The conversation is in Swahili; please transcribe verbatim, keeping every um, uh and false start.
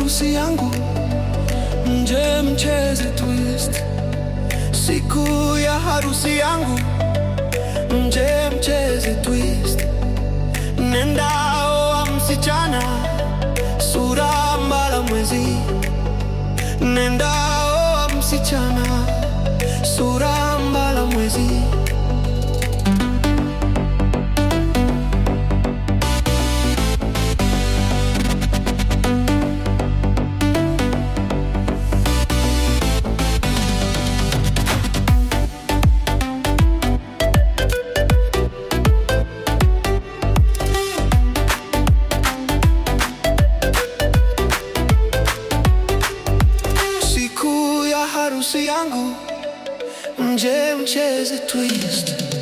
harusi yangu, mje mcheze twist. Siku ya harusi yangu, mje mcheze twist. Nenda oa msichana, sura mbala mwezi. Nenda oa msichana, sura mbala mwezi. Siku ya harusi yangu, mje mcheze twist.